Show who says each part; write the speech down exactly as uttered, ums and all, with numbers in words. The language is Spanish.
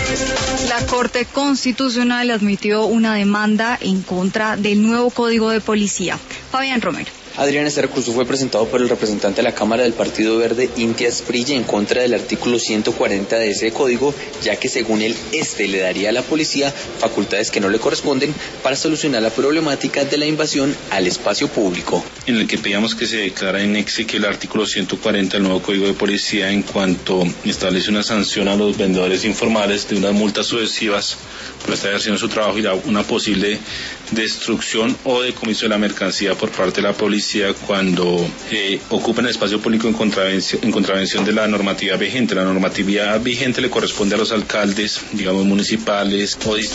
Speaker 1: La Corte Constitucional admitió una demanda en contra del nuevo Código de Policía. Fabián Romero.
Speaker 2: Adrián, este recurso fue presentado por el representante de la Cámara del Partido Verde, Inti Asprilla, en contra del artículo ciento cuarenta de ese código, ya que según él, este le daría a la policía facultades que no le corresponden para solucionar la problemática de la invasión al espacio público.
Speaker 3: En el que pedíamos que se declara en exequio el artículo ciento cuarenta del nuevo Código de Policía en cuanto establece una sanción a los vendedores informales de unas multas sucesivas por estar haciendo su trabajo y una posible destrucción o decomiso de la mercancía por parte de la policía cuando eh, ocupan el espacio público en contravención, en contravención de la normatividad vigente. La normatividad vigente le corresponde a los alcaldes, digamos, municipales o